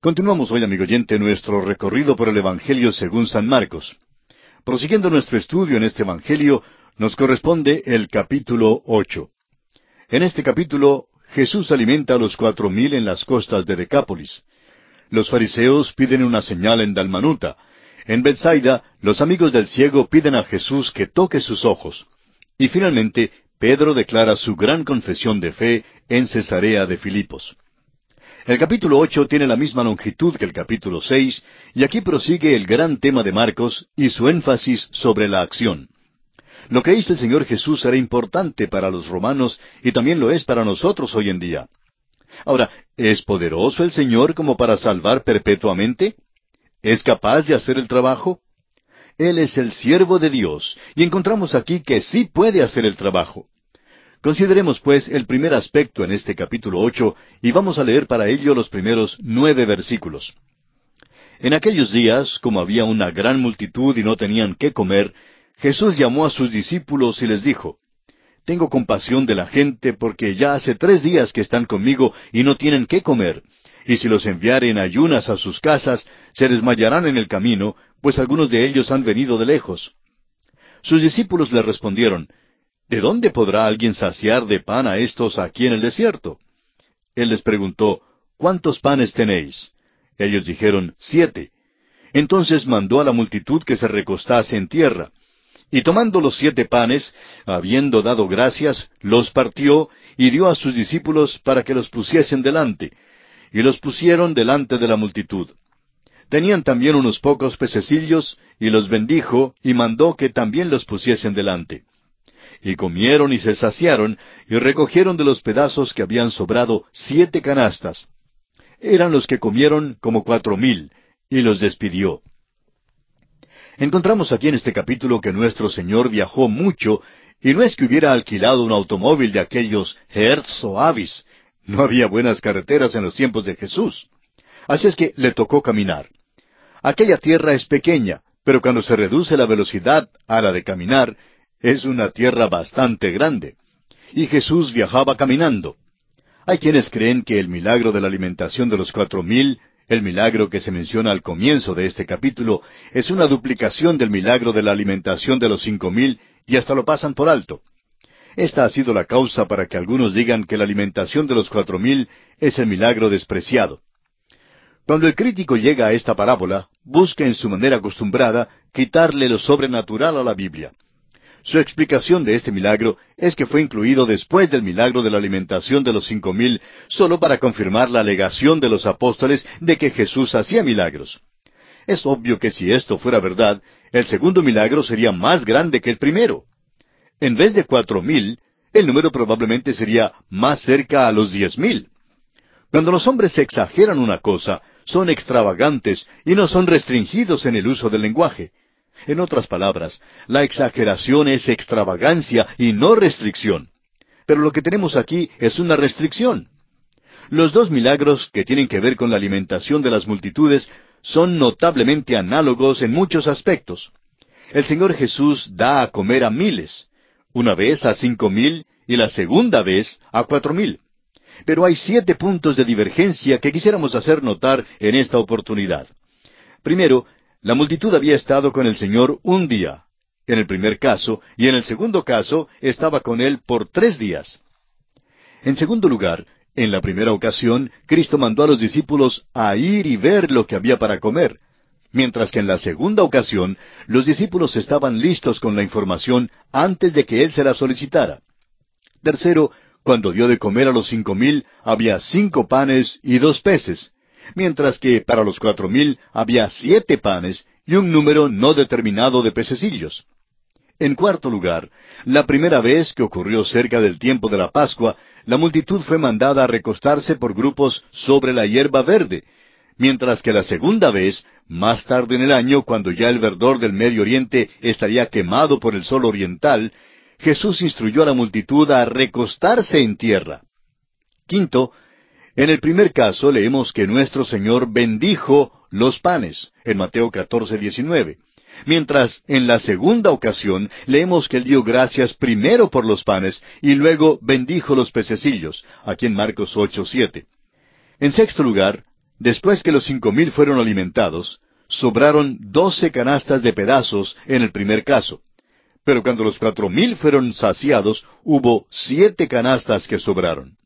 Continuamos hoy, amigo oyente, nuestro recorrido por el Evangelio según San Marcos. Prosiguiendo nuestro estudio en este Evangelio, nos corresponde el capítulo 8. En este capítulo, Jesús alimenta a los 4,000 en las costas de Decápolis. Los fariseos piden una señal en Dalmanuta. En Betsaida, los amigos del ciego piden a Jesús que toque sus ojos. Y finalmente, Pedro declara su gran confesión de fe en Cesarea de Filipos. El capítulo 8 tiene la misma longitud que el capítulo 6, y aquí prosigue el gran tema de Marcos y su énfasis sobre la acción. Lo que hizo el Señor Jesús era importante para los romanos y también lo es para nosotros hoy en día. Ahora, ¿es poderoso el Señor como para salvar perpetuamente? ¿Es capaz de hacer el trabajo? Él es el siervo de Dios, y encontramos aquí que sí puede hacer el trabajo. Consideremos, pues, el primer aspecto en este capítulo 8, y vamos a leer para ello los primeros 9 versículos. En aquellos días, como había una gran multitud y no tenían qué comer, Jesús llamó a sus discípulos y les dijo: Tengo compasión de la gente, porque ya hace 3 días que están conmigo y no tienen qué comer. Y si los enviare en ayunas a sus casas, se desmayarán en el camino, pues algunos de ellos han venido de lejos. Sus discípulos le respondieron: ¿De dónde podrá alguien saciar de pan a estos aquí en el desierto? Él les preguntó: ¿Cuántos panes tenéis? Ellos dijeron: 7. Entonces mandó a la multitud que se recostase en tierra. Y tomando los 7 panes, habiendo dado gracias, los partió y dio a sus discípulos para que los pusiesen delante. Y los pusieron delante de la multitud. Tenían también unos pocos pececillos, y los bendijo, y mandó que también los pusiesen delante. Y comieron y se saciaron, y recogieron de los pedazos que habían sobrado 7 canastas. Eran los que comieron como 4,000, y los despidió. Encontramos aquí en este capítulo que nuestro Señor viajó mucho, y no es que hubiera alquilado un automóvil de aquellos Hertz o Avis. No había buenas carreteras en los tiempos de Jesús. Así es que le tocó caminar. Aquella tierra es pequeña, pero cuando se reduce la velocidad a la de caminar, es una tierra bastante grande. Y Jesús viajaba caminando. Hay quienes creen que el milagro de la alimentación de los 4,000, el milagro que se menciona al comienzo de este capítulo, es una duplicación del milagro de la alimentación de los 5,000, y hasta lo pasan por alto. Esta ha sido la causa para que algunos digan que la alimentación de los 4,000 es el milagro despreciado. Cuando el crítico llega a esta parábola, busca en su manera acostumbrada quitarle lo sobrenatural a la Biblia. Su explicación de este milagro es que fue incluido después del milagro de la alimentación de los 5,000, solo para confirmar la alegación de los apóstoles de que Jesús hacía milagros. Es obvio que si esto fuera verdad, el segundo milagro sería más grande que el primero. En vez de 4,000, el número probablemente sería más cerca a los 10,000. Cuando los hombres exageran una cosa, son extravagantes y no son restringidos en el uso del lenguaje. En otras palabras, la exageración es extravagancia y no restricción. Pero lo que tenemos aquí es una restricción. Los 2 milagros que tienen que ver con la alimentación de las multitudes son notablemente análogos en muchos aspectos. El Señor Jesús da a comer a miles, una vez a 5,000 y la segunda vez a 4,000. Pero hay 7 puntos de divergencia que quisiéramos hacer notar en esta oportunidad. Primero, la multitud había estado con el Señor un día, en el primer caso, y en el segundo caso estaba con Él por 3 días. En segundo lugar, en la primera ocasión, Cristo mandó a los discípulos a ir y ver lo que había para comer, mientras que en la segunda ocasión, los discípulos estaban listos con la información antes de que Él se la solicitara. Tercero, cuando dio de comer a los 5,000, había 5 panes y 2 peces, mientras que para los 4,000 había 7 panes y un número no determinado de pececillos. En cuarto lugar, la primera vez que ocurrió cerca del tiempo de la Pascua, la multitud fue mandada a recostarse por grupos sobre la hierba verde, mientras que la segunda vez, más tarde en el año, cuando ya el verdor del Medio Oriente estaría quemado por el sol oriental, Jesús instruyó a la multitud a recostarse en tierra. Quinto, en el primer caso leemos que nuestro Señor bendijo los panes, en Mateo 14:19, mientras en la segunda ocasión leemos que Él dio gracias primero por los panes y luego bendijo los pececillos, aquí en Marcos 8:7. En sexto lugar, Después que los 5,000 fueron alimentados, sobraron 12 canastas de pedazos en el primer caso. Pero cuando los 4,000 fueron saciados, hubo 7 canastas que sobraron.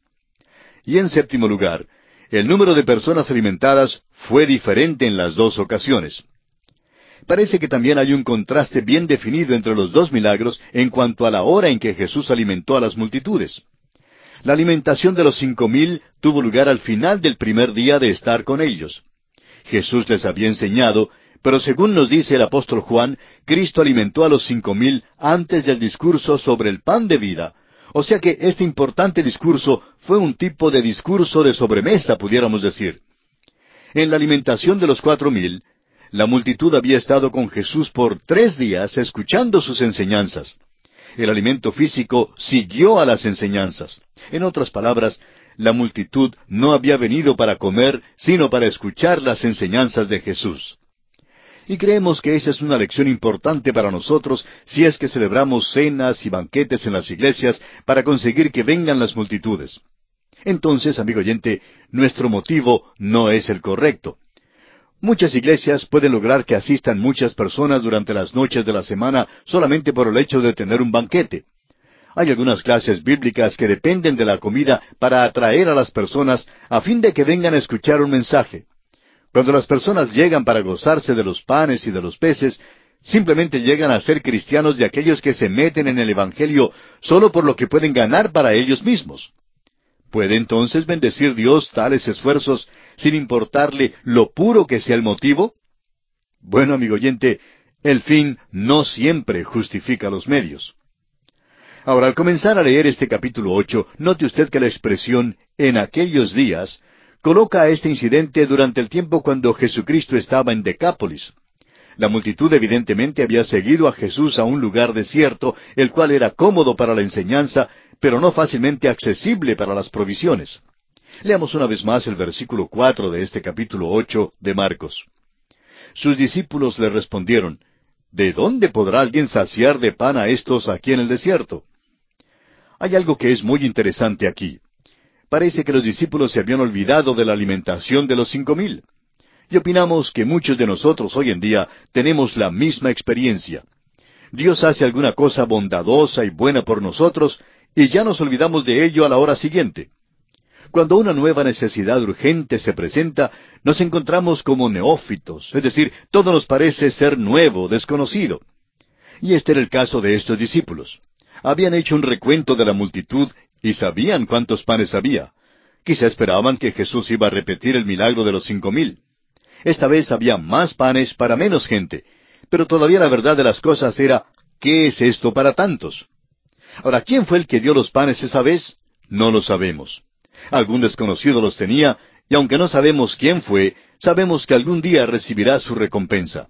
Y en séptimo lugar, el número de personas alimentadas fue diferente en las dos ocasiones. Parece que también hay un contraste bien definido entre los dos milagros en cuanto a la hora en que Jesús alimentó a las multitudes. La alimentación de los 5,000 tuvo lugar al final del primer día de estar con ellos. Jesús les había enseñado, pero según nos dice el apóstol Juan, Cristo alimentó a los 5,000 antes del discurso sobre el pan de vida. O sea que este importante discurso fue un tipo de discurso de sobremesa, pudiéramos decir. En la alimentación de los 4,000, la multitud había estado con Jesús por 3 días escuchando sus enseñanzas. El alimento físico siguió a las enseñanzas. En otras palabras, la multitud no había venido para comer, sino para escuchar las enseñanzas de Jesús. Y creemos que esa es una lección importante para nosotros si es que celebramos cenas y banquetes en las iglesias para conseguir que vengan las multitudes. Entonces, amigo oyente, nuestro motivo no es el correcto. Muchas iglesias pueden lograr que asistan muchas personas durante las noches de la semana solamente por el hecho de tener un banquete. Hay algunas clases bíblicas que dependen de la comida para atraer a las personas a fin de que vengan a escuchar un mensaje. Cuando las personas llegan para gozarse de los panes y de los peces, simplemente llegan a ser cristianos de aquellos que se meten en el Evangelio solo por lo que pueden ganar para ellos mismos. ¿Puede entonces bendecir Dios tales esfuerzos sin importarle lo puro que sea el motivo? Bueno, amigo oyente, el fin no siempre justifica los medios. Ahora, al comenzar a leer este capítulo 8, note usted que la expresión «en aquellos días» coloca a este incidente durante el tiempo cuando Jesucristo estaba en Decápolis. La multitud evidentemente había seguido a Jesús a un lugar desierto, el cual era cómodo para la enseñanza, pero no fácilmente accesible para las provisiones. Leamos una vez más el versículo 4 de este capítulo 8 de Marcos. Sus discípulos le respondieron, ¿de dónde podrá alguien saciar de pan a estos aquí en el desierto? Hay algo que es muy interesante aquí. Parece que los discípulos se habían olvidado de la alimentación de los 5,000. Y opinamos que muchos de nosotros hoy en día tenemos la misma experiencia. Dios hace alguna cosa bondadosa y buena por nosotros, y ya nos olvidamos de ello a la hora siguiente. Cuando una nueva necesidad urgente se presenta, nos encontramos como neófitos, es decir, todo nos parece ser nuevo, desconocido. Y este era el caso de estos discípulos. Habían hecho un recuento de la multitud y sabían cuántos panes había. Quizá esperaban que Jesús iba a repetir el milagro de los 5,000. Esta vez había más panes para menos gente, pero todavía la verdad de las cosas era, ¿qué es esto para tantos? Ahora, ¿quién fue el que dio los panes esa vez? No lo sabemos. Algún desconocido los tenía, y aunque no sabemos quién fue, sabemos que algún día recibirá su recompensa.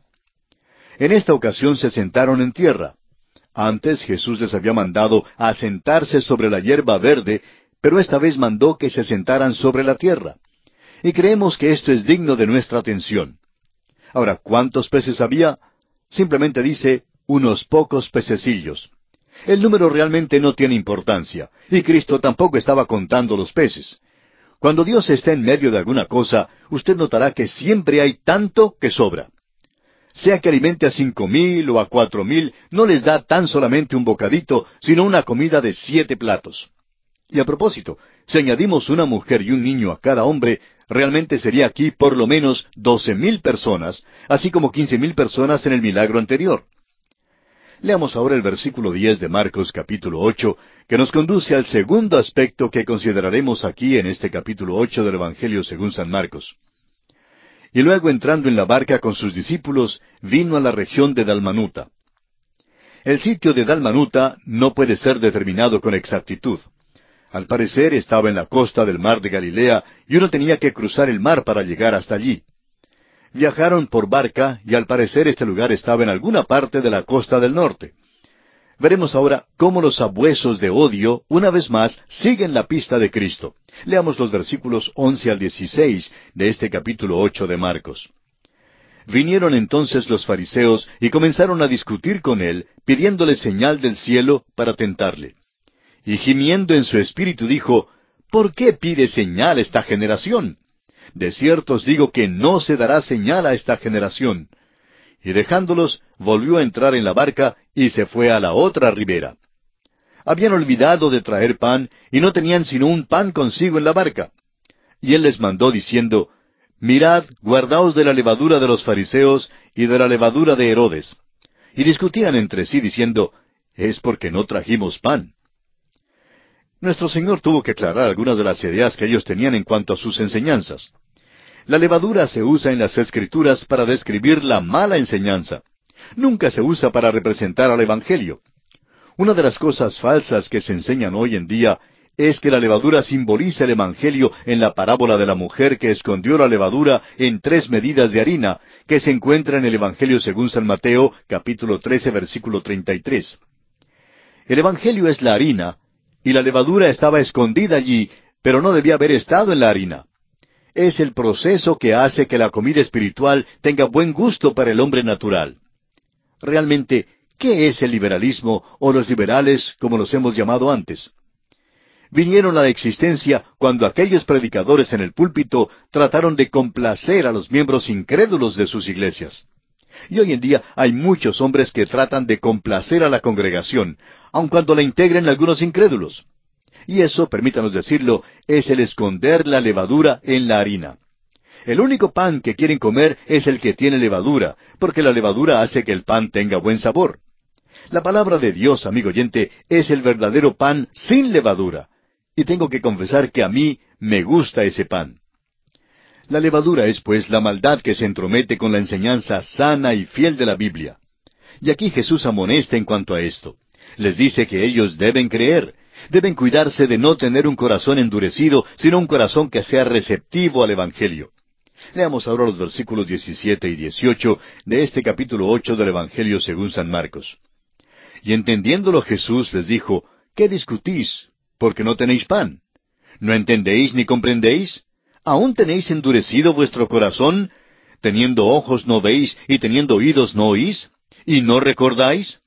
En esta ocasión se sentaron en tierra. Antes Jesús les había mandado a sentarse sobre la hierba verde, pero esta vez mandó que se sentaran sobre la tierra. Y creemos que esto es digno de nuestra atención. Ahora, ¿cuántos peces había? Simplemente dice, unos pocos pececillos. El número realmente no tiene importancia, y Cristo tampoco estaba contando los peces. Cuando Dios está en medio de alguna cosa, usted notará que siempre hay tanto que sobra. Sea que alimente a 5,000 o a 4,000, no les da tan solamente un bocadito, sino una comida de 7 platos. Y a propósito, si añadimos una mujer y un niño a cada hombre, realmente sería aquí por lo menos 12,000 personas, así como 15,000 personas en el milagro anterior. Leamos ahora el versículo 10 de Marcos capítulo 8, que nos conduce al segundo aspecto que consideraremos aquí en este capítulo 8 del Evangelio según San Marcos. Y luego entrando en la barca con sus discípulos, vino a la región de Dalmanuta. El sitio de Dalmanuta no puede ser determinado con exactitud. Al parecer estaba en la costa del mar de Galilea y uno tenía que cruzar el mar para llegar hasta allí. Viajaron por barca y al parecer este lugar estaba en alguna parte de la costa del norte. Veremos ahora cómo los sabuesos de odio, una vez más, siguen la pista de Cristo. Leamos los versículos 11 al 16 de este capítulo 8 de Marcos. Vinieron entonces los fariseos y comenzaron a discutir con él, pidiéndole señal del cielo para tentarle. Y gimiendo en su espíritu dijo, ¿por qué pide señal esta generación? de cierto os digo que no se dará señal a esta generación. Y dejándolos, volvió a entrar en la barca y se fue a la otra ribera. Habían olvidado de traer pan y no tenían sino un pan consigo en la barca. Y él les mandó diciendo, Mirad, guardaos de la levadura de los fariseos y de la levadura de Herodes. Y discutían entre sí diciendo, Es porque no trajimos pan. Nuestro Señor tuvo que aclarar algunas de las ideas que ellos tenían en cuanto a sus enseñanzas. La levadura se usa en las Escrituras para describir la mala enseñanza. Nunca se usa para representar al Evangelio. Una de las cosas falsas que se enseñan hoy en día es que la levadura simboliza el Evangelio en la parábola de la mujer que escondió la levadura en 3 medidas de harina, que se encuentra en el Evangelio según San Mateo, capítulo 13, versículo 33. El Evangelio es la harina, y la levadura estaba escondida allí, pero no debía haber estado en la harina. Es el proceso que hace que la comida espiritual tenga buen gusto para el hombre natural. Realmente, ¿qué es el liberalismo o los liberales, como los hemos llamado antes? Vinieron a la existencia cuando aquellos predicadores en el púlpito trataron de complacer a los miembros incrédulos de sus iglesias. Y hoy en día hay muchos hombres que tratan de complacer a la congregación, aun cuando la integren algunos incrédulos. Y eso, permítanos decirlo, es el esconder la levadura en la harina. El único pan que quieren comer es el que tiene levadura, porque la levadura hace que el pan tenga buen sabor. La palabra de Dios, amigo oyente, es el verdadero pan sin levadura. Y tengo que confesar que a mí me gusta ese pan. La levadura es, pues, la maldad que se entromete con la enseñanza sana y fiel de la Biblia. Y aquí Jesús amonesta en cuanto a esto. Les dice que ellos deben creer, deben cuidarse de no tener un corazón endurecido, sino un corazón que sea receptivo al Evangelio. Leamos ahora los versículos 17 y 18 de este capítulo 8 del Evangelio según San Marcos. Y entendiéndolo Jesús les dijo, ¿qué discutís? Porque no tenéis pan. ¿No entendéis ni comprendéis? ¿Aún tenéis endurecido vuestro corazón? ¿Teniendo ojos no veis y teniendo oídos no oís? ¿Y no recordáis?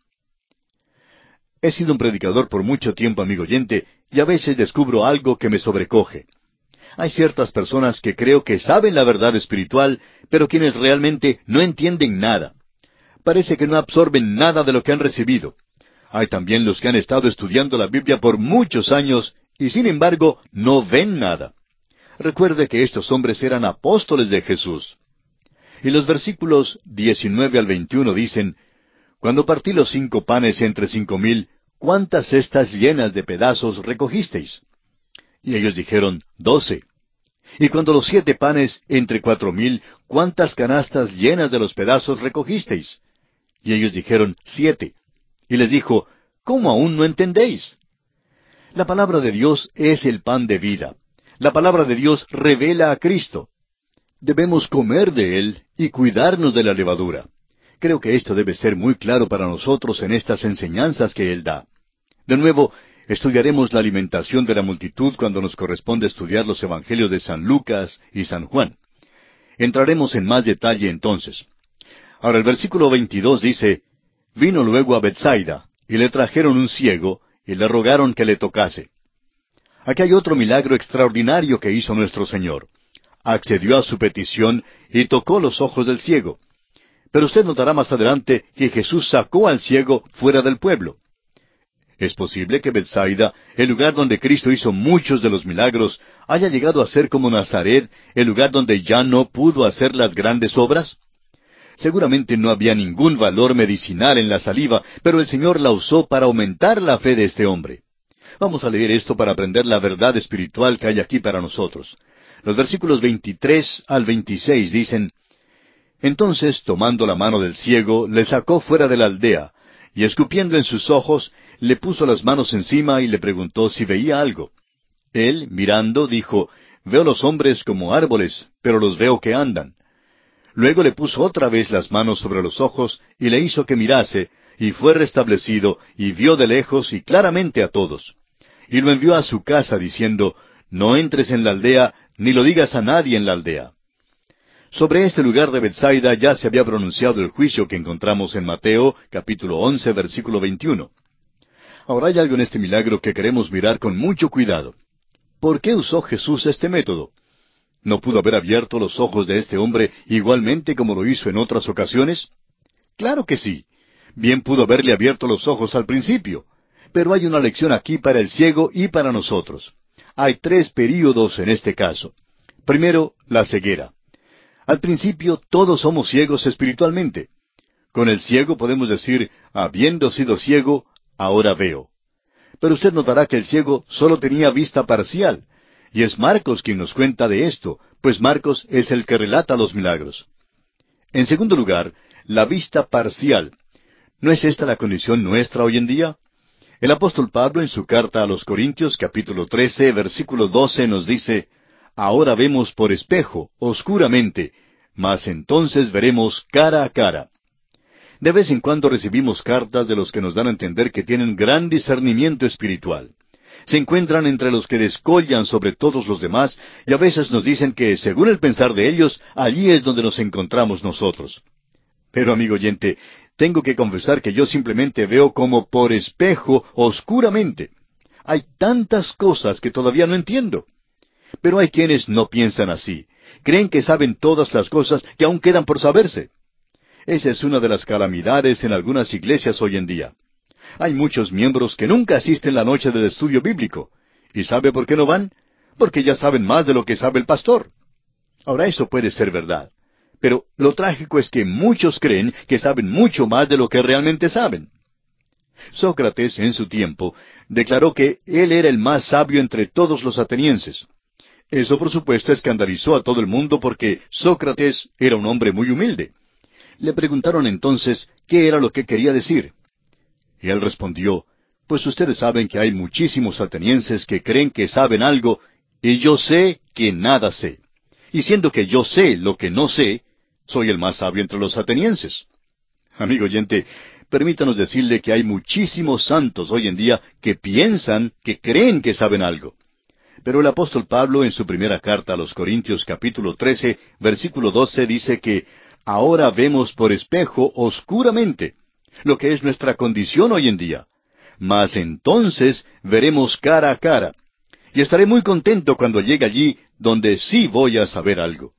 He sido un predicador por mucho tiempo, amigo oyente, y a veces descubro algo que me sobrecoge. Hay ciertas personas que creo que saben la verdad espiritual, pero quienes realmente no entienden nada. Parece que no absorben nada de lo que han recibido. Hay también los que han estado estudiando la Biblia por muchos años y sin embargo no ven nada. Recuerde que estos hombres eran apóstoles de Jesús. Y los versículos 19 al 21 dicen, Cuando partí los 5 panes entre 5,000, ¿cuántas cestas llenas de pedazos recogisteis? Y ellos dijeron, 12. Y cuando los 7 panes entre 4,000, ¿cuántas canastas llenas de los pedazos recogisteis? Y ellos dijeron, 7. Y les dijo, ¿cómo aún no entendéis? La palabra de Dios es el pan de vida. La palabra de Dios revela a Cristo. Debemos comer de Él y cuidarnos de la levadura. Creo que esto debe ser muy claro para nosotros en estas enseñanzas que Él da. De nuevo, estudiaremos la alimentación de la multitud cuando nos corresponde estudiar los evangelios de San Lucas y San Juan. Entraremos en más detalle entonces. Ahora el versículo 22 dice, Vino luego a Betsaida, y le trajeron un ciego, y le rogaron que le tocase. Aquí hay otro milagro extraordinario que hizo nuestro Señor. Accedió a su petición y tocó los ojos del ciego. Pero usted notará más adelante que Jesús sacó al ciego fuera del pueblo. Es posible que Betsaida, el lugar donde Cristo hizo muchos de los milagros, haya llegado a ser como Nazaret, el lugar donde ya no pudo hacer las grandes obras. Seguramente no había ningún valor medicinal en la saliva, pero el Señor la usó para aumentar la fe de este hombre. Vamos a leer esto para aprender la verdad espiritual que hay aquí para nosotros. Los versículos 23 al 26 dicen, Entonces, tomando la mano del ciego, le sacó fuera de la aldea, y escupiendo en sus ojos, le puso las manos encima y le preguntó si veía algo. Él, mirando, dijo, Veo los hombres como árboles, pero los veo que andan. Luego le puso otra vez las manos sobre los ojos y le hizo que mirase, y fue restablecido, y vio de lejos y claramente a todos. Y lo envió a su casa diciendo, No entres en la aldea, ni lo digas a nadie en la aldea. Sobre este lugar de Betsaida ya se había pronunciado el juicio que encontramos en Mateo, capítulo 11, versículo 21. Ahora hay algo en este milagro que queremos mirar con mucho cuidado. ¿Por qué usó Jesús este método? ¿No pudo haber abierto los ojos de este hombre igualmente como lo hizo en otras ocasiones? Claro que sí. Bien pudo haberle abierto los ojos al principio. Pero hay una lección aquí para el ciego y para nosotros. Hay tres períodos en este caso. Primero, la ceguera. Al principio todos somos ciegos espiritualmente. Con el ciego podemos decir, habiendo sido ciego, ahora veo. Pero usted notará que el ciego solo tenía vista parcial. Y es Marcos quien nos cuenta de esto, pues Marcos es el que relata los milagros. En segundo lugar, la vista parcial. ¿No es esta la condición nuestra hoy en día? El apóstol Pablo en su carta a los Corintios, capítulo 13, versículo 12, nos dice, ahora vemos por espejo, oscuramente, mas entonces veremos cara a cara. De vez en cuando recibimos cartas de los que nos dan a entender que tienen gran discernimiento espiritual. Se encuentran entre los que descollan sobre todos los demás y a veces nos dicen que, según el pensar de ellos, allí es donde nos encontramos nosotros. Pero, amigo oyente, tengo que confesar que yo simplemente veo como por espejo, oscuramente. Hay tantas cosas que todavía no entiendo. Pero hay quienes no piensan así. Creen que saben todas las cosas que aún quedan por saberse. Esa es una de las calamidades en algunas iglesias hoy en día. Hay muchos miembros que nunca asisten la noche del estudio bíblico. ¿Y sabe por qué no van? Porque ya saben más de lo que sabe el pastor. Ahora, eso puede ser verdad. Pero lo trágico es que muchos creen que saben mucho más de lo que realmente saben. Sócrates, en su tiempo, declaró que él era el más sabio entre todos los atenienses. Eso, por supuesto, escandalizó a todo el mundo porque Sócrates era un hombre muy humilde. Le preguntaron entonces qué era lo que quería decir. Y él respondió, pues ustedes saben que hay muchísimos atenienses que creen que saben algo, y yo sé que nada sé. Y siendo que yo sé lo que no sé, soy el más sabio entre los atenienses. Amigo oyente, permítanos decirle que hay muchísimos santos hoy en día que piensan, que creen que saben algo. Pero el apóstol Pablo en su primera carta a los Corintios capítulo 13, versículo 12 dice que ahora vemos por espejo oscuramente, lo que es nuestra condición hoy en día. Mas entonces veremos cara a cara. Y estaré muy contento cuando llegue allí donde sí voy a saber algo.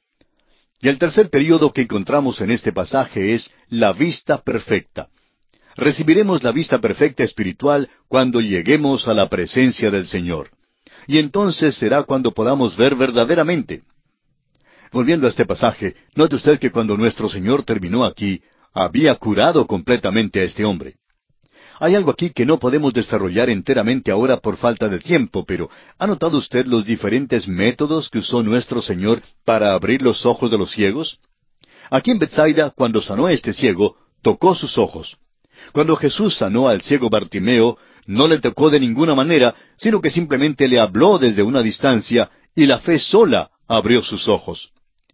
Y el tercer período que encontramos en este pasaje es la vista perfecta. Recibiremos la vista perfecta espiritual cuando lleguemos a la presencia del Señor. Y entonces será cuando podamos ver verdaderamente. Volviendo a este pasaje, note usted que cuando nuestro Señor terminó aquí, había curado completamente a este hombre. Hay algo aquí que no podemos desarrollar enteramente ahora por falta de tiempo, pero ¿ha notado usted los diferentes métodos que usó nuestro Señor para abrir los ojos de los ciegos? Aquí en Betsaida, cuando sanó a este ciego, tocó sus ojos. Cuando Jesús sanó al ciego Bartimeo, no le tocó de ninguna manera, sino que simplemente le habló desde una distancia, y la fe sola abrió sus ojos.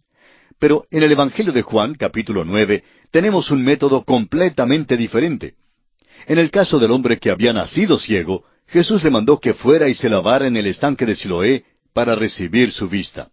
Pero en el Evangelio de Juan, capítulo 9, tenemos un método completamente diferente. En el caso del hombre que había nacido ciego, Jesús le mandó que fuera y se lavara en el estanque de Siloé para recibir su vista.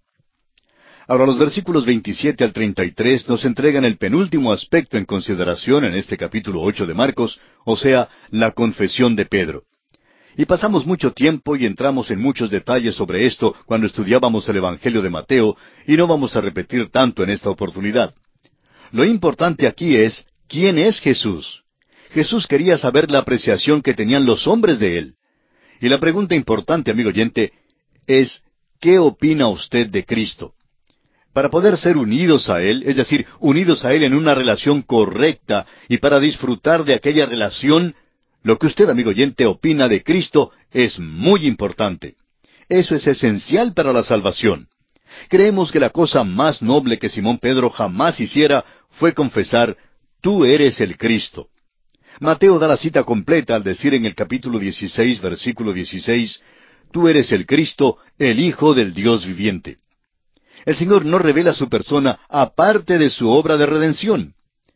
Ahora los versículos 27 al 33 nos entregan el penúltimo aspecto en consideración en este capítulo 8 de Marcos, o sea, la confesión de Pedro. Y pasamos mucho tiempo y entramos en muchos detalles sobre esto cuando estudiábamos el Evangelio de Mateo, y no vamos a repetir tanto en esta oportunidad. Lo importante aquí es, ¿quién es Jesús? Jesús quería saber la apreciación que tenían los hombres de Él. Y la pregunta importante, amigo oyente, es, ¿qué opina usted de Cristo? Para poder ser unidos a Él, es decir, unidos a Él en una relación correcta, y para disfrutar de aquella relación, lo que usted, amigo oyente, opina de Cristo es muy importante. Eso es esencial para la salvación. Creemos que la cosa más noble que Simón Pedro jamás hiciera fue confesar, «Tú eres el Cristo». Mateo da la cita completa al decir en el capítulo 16, versículo 16, «Tú eres el Cristo, el Hijo del Dios viviente». El Señor no revela su persona aparte de su obra de redención.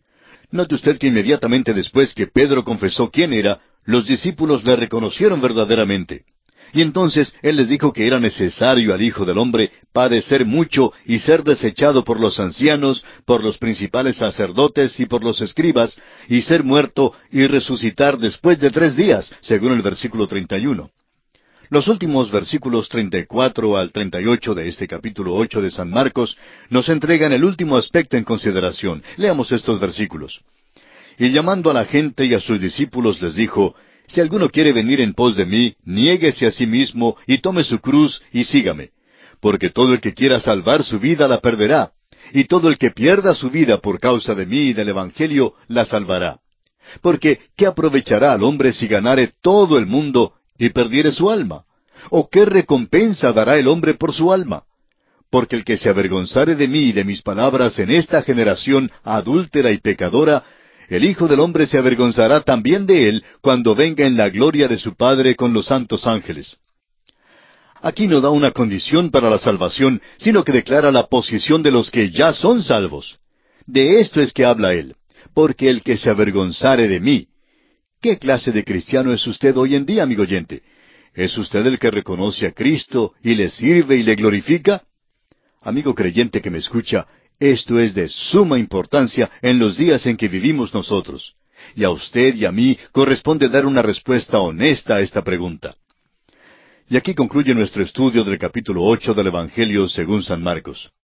Note usted que inmediatamente después que Pedro confesó quién era, los discípulos le reconocieron verdaderamente. Y entonces Él les dijo que era necesario al Hijo del Hombre padecer mucho y ser desechado por los ancianos, por los principales sacerdotes y por los escribas, y ser muerto y resucitar después de 3 días, según el versículo 31. Los últimos versículos 34 al 38 de este capítulo 8 de San Marcos nos entregan el último aspecto en consideración. Leamos estos versículos. Y llamando a la gente y a sus discípulos les dijo, Si alguno quiere venir en pos de mí, niéguese a sí mismo y tome su cruz y sígame. Porque todo el que quiera salvar su vida la perderá, y todo el que pierda su vida por causa de mí y del Evangelio la salvará. Porque, ¿qué aprovechará al hombre si ganare todo el mundo y perdiere su alma? ¿O qué recompensa dará el hombre por su alma? Porque el que se avergonzare de mí y de mis palabras en esta generación adúltera y pecadora, el Hijo del Hombre se avergonzará también de él cuando venga en la gloria de su Padre con los santos ángeles. Aquí no da una condición para la salvación, sino que declara la posición de los que ya son salvos. De esto es que habla él, porque el que se avergonzare de mí. ¿Qué clase de cristiano es usted hoy en día, amigo oyente? ¿Es usted el que reconoce a Cristo y le sirve y le glorifica? Amigo creyente que me escucha, esto es de suma importancia en los días en que vivimos nosotros. Y a usted y a mí corresponde dar una respuesta honesta a esta pregunta. Y aquí concluye nuestro estudio del capítulo 8 del Evangelio según San Marcos.